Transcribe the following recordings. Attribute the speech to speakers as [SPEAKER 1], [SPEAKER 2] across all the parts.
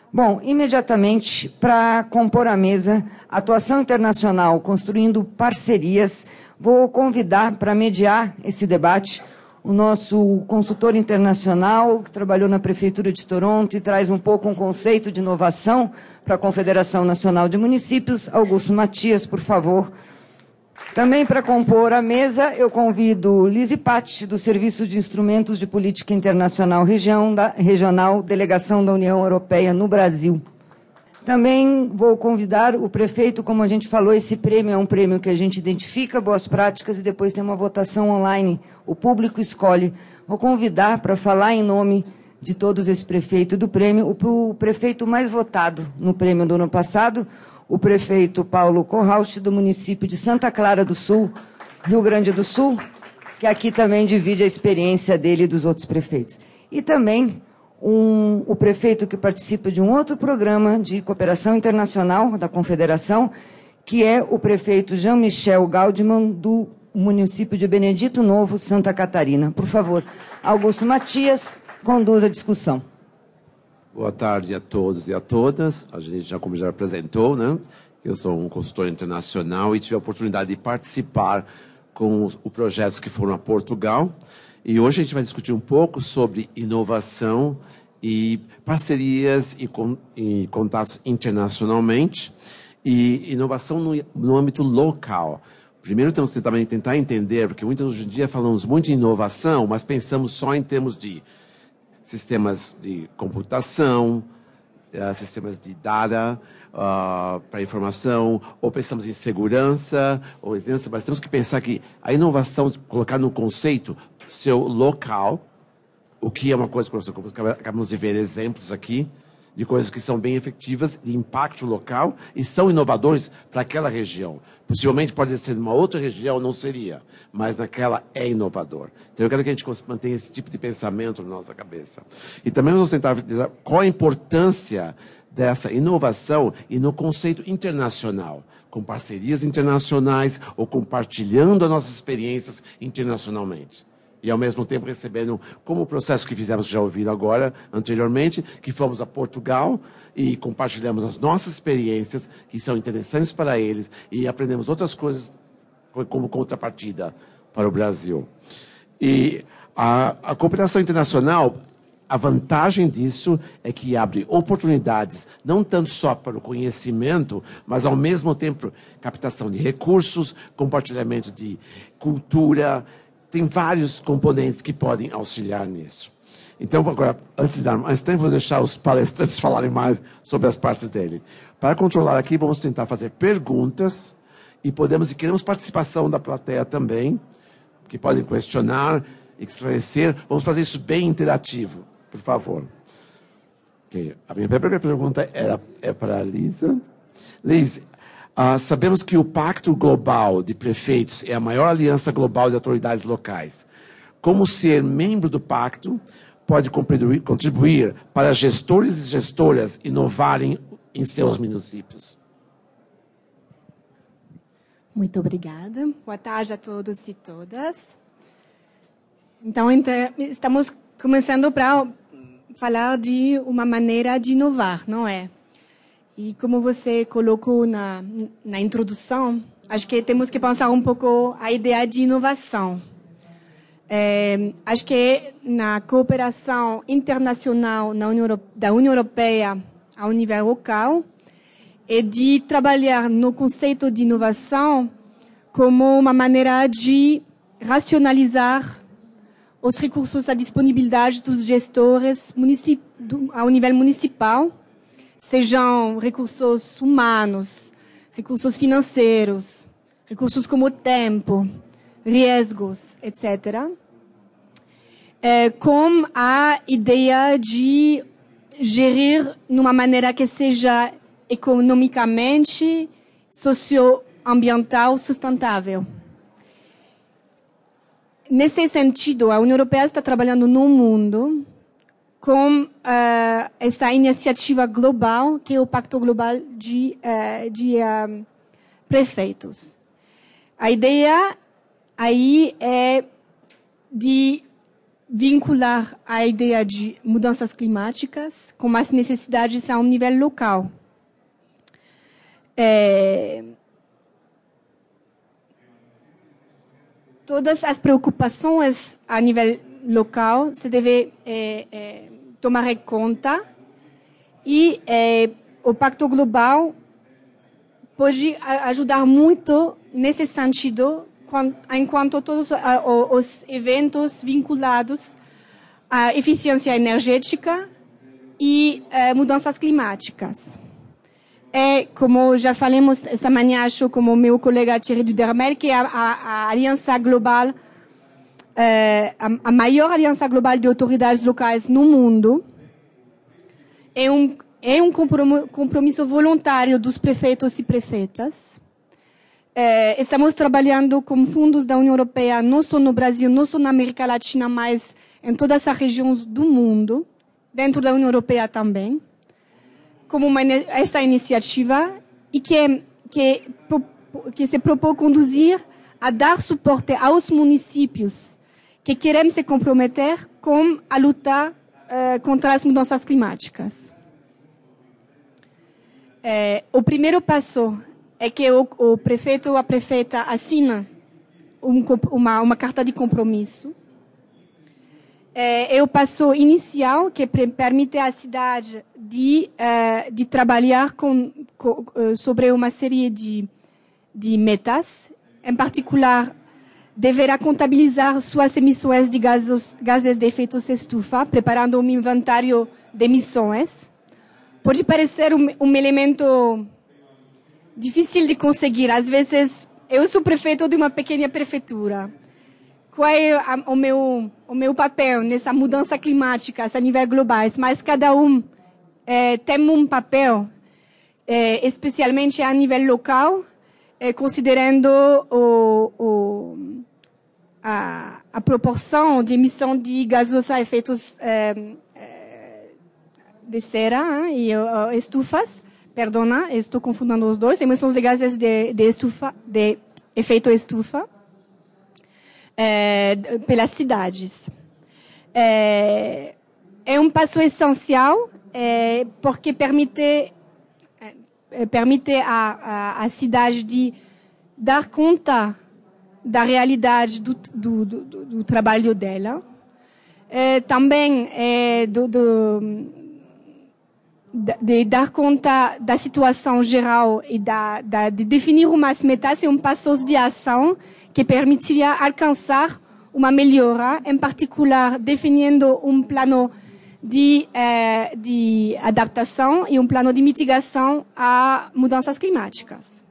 [SPEAKER 1] Bom, imediatamente, para compor a mesa, atuação internacional, construindo parcerias, vou convidar para mediar esse debate o nosso consultor internacional, que trabalhou na Prefeitura de Toronto e traz um pouco um conceito de inovação para a Confederação Nacional de Municípios, Augusto Matias, por favor. Também para compor a mesa, eu convido Lise Patti, do Serviço de Instrumentos de Política Internacional Regional, Delegação da União Europeia no Brasil. Também vou convidar o prefeito, como a gente falou, esse prêmio é um prêmio que a gente identifica boas práticas e depois tem uma votação online, o público escolhe. Vou convidar para falar em nome de todos esses prefeitos do prêmio, o prefeito mais votado no prêmio do ano passado, o prefeito Paulo Kohlrausch, do município de Santa Clara do Sul, Rio Grande do Sul, que aqui também divide a experiência dele e dos outros prefeitos. E também o prefeito que participa de um outro programa de cooperação internacional da Confederação, que é o prefeito Jean-Michel Gaudiman, do município de Benedito Novo, Santa Catarina. Por favor, Augusto Matias, conduz a discussão.
[SPEAKER 2] Boa tarde a todos e a todas. A gente já, como já apresentou, né? Eu sou um consultor internacional e tive a oportunidade de participar com os projetos que foram a Portugal. E hoje a gente vai discutir um pouco sobre inovação e parcerias e contatos internacionalmente e inovação no âmbito local. Primeiro temos que também tentar entender, porque muitas hoje em dia falamos muito em inovação, mas pensamos só em termos de sistemas de computação, sistemas de data para informação, ou pensamos em segurança, mas temos que pensar que a inovação, colocar no conceito seu local, o que é uma coisa, como acabamos de ver exemplos aqui, de coisas que são bem efetivas, de impacto local, e são inovadores para aquela região. Possivelmente pode ser numa outra região, não seria, mas naquela é inovador. Então eu quero que a gente mantenha esse tipo de pensamento na nossa cabeça. E também vamos tentar ver qual a importância dessa inovação e no conceito internacional, com parcerias internacionais ou compartilhando as nossas experiências internacionalmente. E, ao mesmo tempo, recebendo, como o processo que fizemos, já ouviram agora, anteriormente, que fomos a Portugal e compartilhamos as nossas experiências, que são interessantes para eles, e aprendemos outras coisas como contrapartida para o Brasil. E a cooperação internacional, a vantagem disso é que abre oportunidades, não tanto só para o conhecimento, mas, ao mesmo tempo, captação de recursos, compartilhamento de cultura. Tem vários componentes que podem auxiliar nisso. Então, agora, antes de dar mais tempo, vou deixar os palestrantes falarem mais sobre as partes dele. Para controlar aqui, vamos tentar fazer perguntas e queremos participação da plateia também, que podem questionar, esclarecer. Vamos fazer isso bem interativo, por favor. Okay. A minha primeira pergunta é para a Lisa. Liz, sabemos que o Pacto Global de Prefeitos é a maior aliança global de autoridades locais. Como ser membro do pacto pode contribuir para gestores e gestoras inovarem em seus municípios?
[SPEAKER 3] Muito obrigada. Boa tarde a todos e todas. Então estamos começando para falar de uma maneira de inovar, não é? E como você colocou na introdução, acho que temos que pensar um pouco a ideia de inovação. Acho que na cooperação internacional da União Europeia ao nível local, é de trabalhar no conceito de inovação como uma maneira de racionalizar os recursos à disponibilidade dos gestores ao nível municipal, sejam recursos humanos, recursos financeiros, recursos como tempo, riscos, etc. Com a ideia de gerir numa maneira que seja economicamente, socioambiental sustentável. Nesse sentido, a União Europeia está trabalhando no mundo com essa iniciativa global, que é o Pacto Global de Prefeitos. A ideia aí é de vincular a ideia de mudanças climáticas com as necessidades a um nível local. Todas as preocupações a nível local se deve tomar em conta e o Pacto Global pode ajudar muito nesse sentido, enquanto todos os eventos vinculados à eficiência energética e mudanças climáticas. Como já falamos esta manhã, acho, como meu colega Thierry Dudermel, que é a aliança global, a maior aliança global de autoridades locais no mundo, é um compromisso voluntário dos prefeitos e prefeitas. Estamos trabalhando com fundos da União Europeia, não só no Brasil, não só na América Latina, mas em todas as regiões do mundo, dentro da União Europeia também, como essa iniciativa, e que se propõe conduzir a dar suporte aos municípios que querem se comprometer com a luta contra as mudanças climáticas. O primeiro passo é que o prefeito ou a prefeita assina uma carta de compromisso. É o passo inicial que permite à cidade de trabalhar sobre uma série de metas. Em particular, deverá contabilizar suas emissões de gases de efeito estufa, preparando um inventário de emissões. Pode parecer um elemento difícil de conseguir. Às vezes, eu sou prefeito de uma pequena prefeitura. Qual é o meu papel nessa mudança climática a nível global? Mas cada um tem um papel, especialmente a nível local, considerando a proporção de emissão de gases a efeitos de serra e estufas. Perdona, estou confundindo os dois. Emissões de gases de efeito estufa. Pelas cidades. É um passo essencial porque permite à cidade de dar conta da realidade do trabalho dela. Também de dar conta da situação geral e de definir umas metas e passos de ação que permitiria alcançar uma melhora, em particular definindo um plano de adaptação e um plano de mitigação a mudanças climáticas.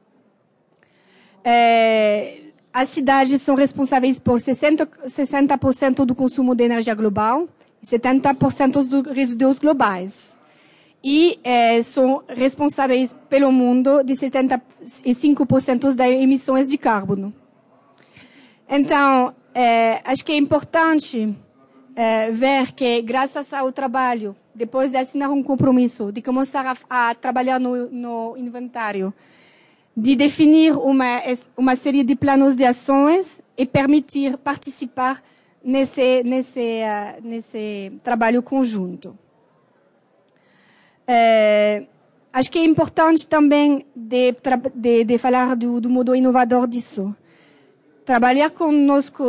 [SPEAKER 3] As cidades são responsáveis por 60% do consumo de energia global e 70% dos resíduos globais. E são responsáveis pelo mundo de 75% das emissões de carbono. Então, acho que é importante ver que, graças ao trabalho, depois de assinar um compromisso, de começar a trabalhar no inventário, de definir uma série de planos de ações e permitir participar nesse trabalho conjunto. Acho que é importante também de falar do modo inovador disso. Trabalhar conosco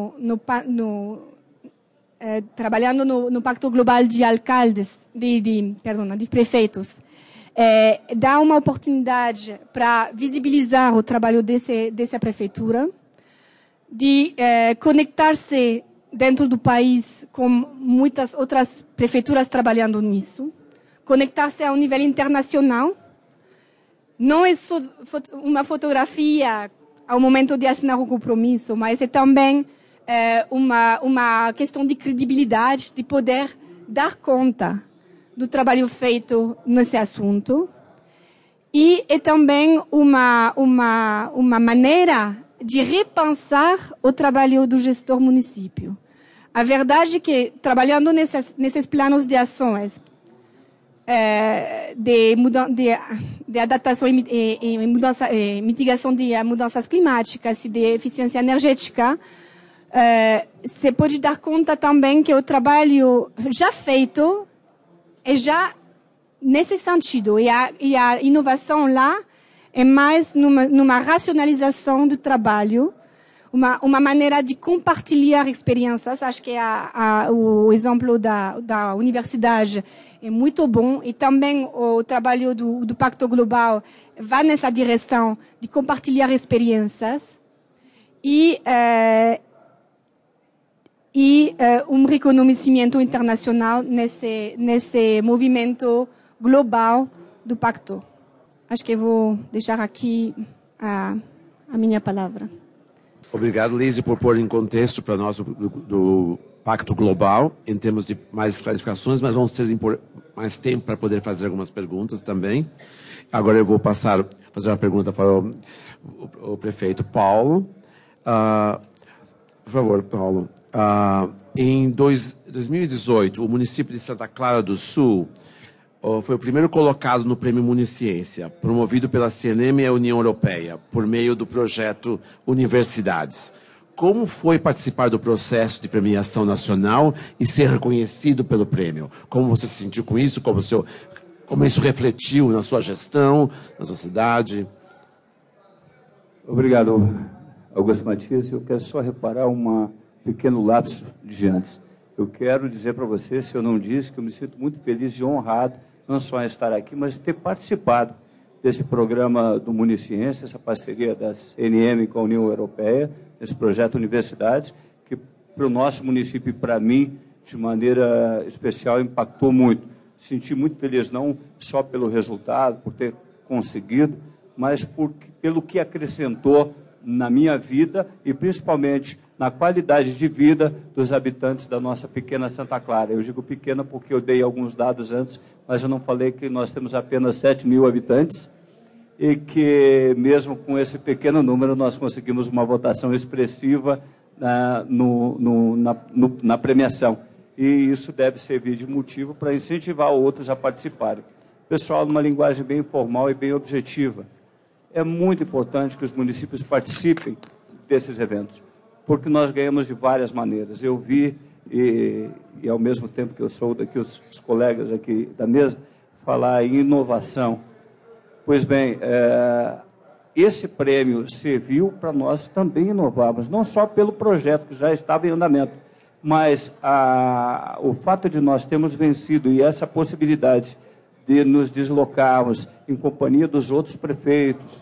[SPEAKER 3] trabalhando no Pacto Global de Alcaldes, de prefeitos, dá uma oportunidade para visibilizar o trabalho dessa prefeitura, de conectar-se dentro do país com muitas outras prefeituras trabalhando nisso, conectar-se a um nível internacional. Não é só uma fotografia ao momento de assinar o compromisso, mas é também uma questão de credibilidade, de poder dar conta do trabalho feito nesse assunto. E é também uma maneira de repensar o trabalho do gestor município. A verdade é que, trabalhando nesses planos de ações, de adaptação e mitigação de mudanças climáticas e de eficiência energética, você pode dar conta também que o trabalho já feito é já nesse sentido. E a inovação lá é mais numa racionalização do trabalho, uma maneira de compartilhar experiências. Acho que o exemplo da universidade é muito bom. E também o trabalho do Pacto Global vai nessa direção de compartilhar experiências. E um reconhecimento internacional nesse movimento global do Pacto. Acho que vou deixar aqui a minha palavra.
[SPEAKER 2] Obrigado, Lise, por pôr em contexto para nós do Pacto Global, em termos de mais clarificações, mas vamos ter mais tempo para poder fazer algumas perguntas também. Agora eu vou fazer uma pergunta para o prefeito Paulo. Por favor, Paulo. Em 2018, o município de Santa Clara do Sul foi o primeiro colocado no Prêmio Munisciência, promovido pela CNM e a União Europeia, por meio do projeto Universidades. Como foi participar do processo de premiação nacional e ser reconhecido pelo prêmio? Como você se sentiu com isso? Como isso refletiu na sua gestão, na sua cidade?
[SPEAKER 4] Obrigado, Augusto Matias. Eu quero só reparar um pequeno lapso de antes. Eu quero dizer para você, se eu não disse, que eu me sinto muito feliz e honrado, não só em estar aqui, mas ter participado desse programa do Munisciência, essa parceria da CNM com a União Europeia, esse projeto Universidades, que para o nosso município e para mim, de maneira especial, impactou muito. Senti muito feliz, não só pelo resultado, por ter conseguido, mas pelo que acrescentou na minha vida e principalmente na qualidade de vida dos habitantes da nossa pequena Santa Clara. Eu digo pequena porque eu dei alguns dados antes, mas eu não falei que nós temos apenas 7.000 habitantes e que, mesmo com esse pequeno número, nós conseguimos uma votação expressiva na premiação. E isso deve servir de motivo para incentivar outros a participarem. Pessoal, numa linguagem bem informal e bem objetiva, é muito importante que os municípios participem desses eventos, porque nós ganhamos de várias maneiras. Eu vi, e ao mesmo tempo que eu sou daqui, os colegas aqui da mesa, falar em inovação. Pois bem, esse prêmio serviu para nós também inovarmos, não só pelo projeto que já estava em andamento, mas o fato de nós termos vencido e essa possibilidade de nos deslocarmos em companhia dos outros prefeitos,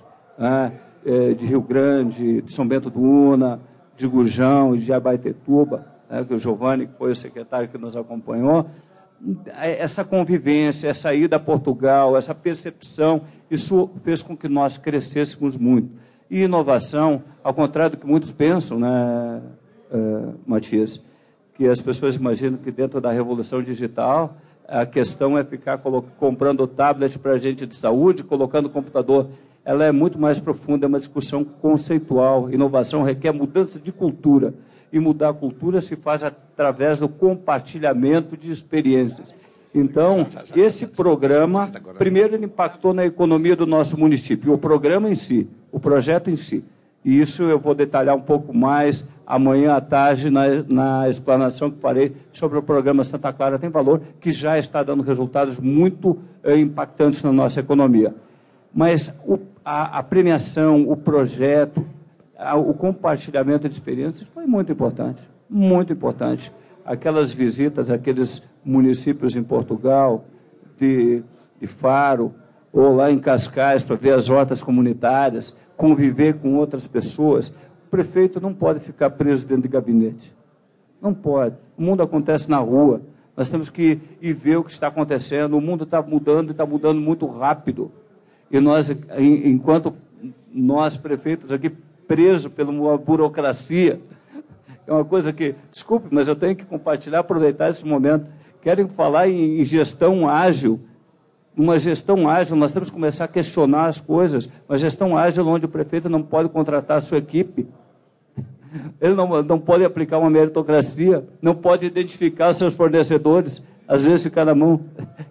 [SPEAKER 4] de Rio Grande, de São Bento do Una, de Gurjão, de Abaetetuba, que o Giovanni, que foi o secretário que nos acompanhou, essa convivência, essa ida a Portugal, essa percepção, isso fez com que nós crescêssemos muito. E inovação, ao contrário do que muitos pensam, né, Matias, que as pessoas imaginam que dentro da revolução digital a questão é ficar comprando tablet para a gente de saúde, colocando computador. Ela é muito mais profunda, é uma discussão conceitual. Inovação requer mudança de cultura. E mudar a cultura se faz através do compartilhamento de experiências. Então, esse programa, primeiro, ele impactou na economia do nosso município. O programa em si, o projeto em si. E isso eu vou detalhar um pouco mais amanhã à tarde na explanação que farei sobre o programa Santa Clara Tem Valor, que já está dando resultados muito impactantes na nossa economia. Mas a premiação, o projeto, o compartilhamento de experiências foi muito importante, muito importante. Aquelas visitas àqueles municípios em Portugal, de Faro, ou lá em Cascais, para ver as hortas comunitárias, conviver com outras pessoas. O prefeito não pode ficar preso dentro de gabinete. Não pode. O mundo acontece na rua. Nós temos que ir ver o que está acontecendo. O mundo está mudando e está mudando muito rápido. E nós, enquanto nós, prefeitos, aqui presos pela uma burocracia, é uma coisa que, desculpe, mas eu tenho que compartilhar, aproveitar esse momento. Querem falar em gestão ágil. Uma gestão ágil, nós temos que começar a questionar as coisas. Uma gestão ágil onde o prefeito não pode contratar a sua equipe. Ele não pode aplicar uma meritocracia, não pode identificar os seus fornecedores, às vezes ficar na mão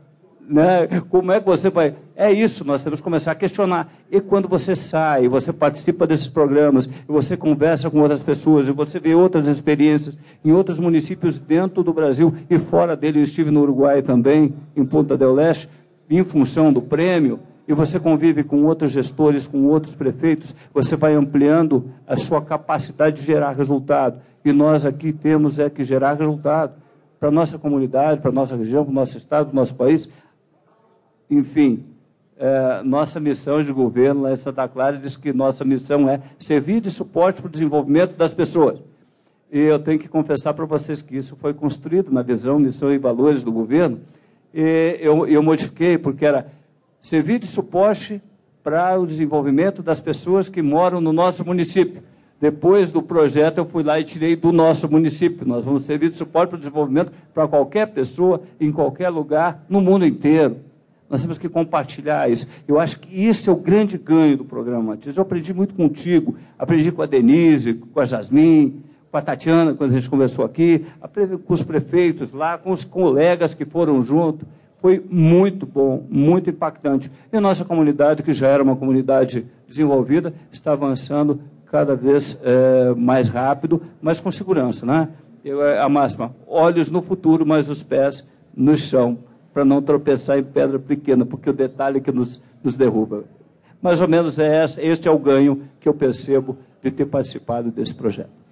[SPEAKER 4] Né? Como é que você vai... É isso, nós temos que começar a questionar. E quando você sai, você participa desses programas, e você conversa com outras pessoas, e você vê outras experiências em outros municípios dentro do Brasil e fora dele, eu estive no Uruguai também, em Punta del Este, em função do prêmio, e você convive com outros gestores, com outros prefeitos, você vai ampliando a sua capacidade de gerar resultado. E nós aqui temos que gerar resultado para a nossa comunidade, para a nossa região, para o nosso estado, para o nosso país. Enfim, nossa missão de governo lá em Santa Clara diz que nossa missão é servir de suporte para o desenvolvimento das pessoas. E eu tenho que confessar para vocês que isso foi construído na visão, missão e valores do governo. E eu modifiquei, porque era servir de suporte para o desenvolvimento das pessoas que moram no nosso município. Depois do projeto, eu fui lá e tirei do nosso município. Nós vamos servir de suporte para o desenvolvimento para qualquer pessoa, em qualquer lugar, no mundo inteiro. Nós temos que compartilhar isso. Eu acho que isso é o grande ganho do programa, Matias. Eu aprendi muito contigo, aprendi com a Denise, com a Jasmin, com a Tatiana, quando a gente conversou aqui, aprendi com os prefeitos lá, com os colegas que foram junto. Foi muito bom, muito impactante. E a nossa comunidade, que já era uma comunidade desenvolvida, está avançando cada vez mais rápido, mas com segurança, né? A máxima, olhos no futuro, mas os pés no chão, para não tropeçar em pedra pequena, porque o detalhe é que nos derruba. Mais ou menos este é o ganho que eu percebo de ter participado desse projeto.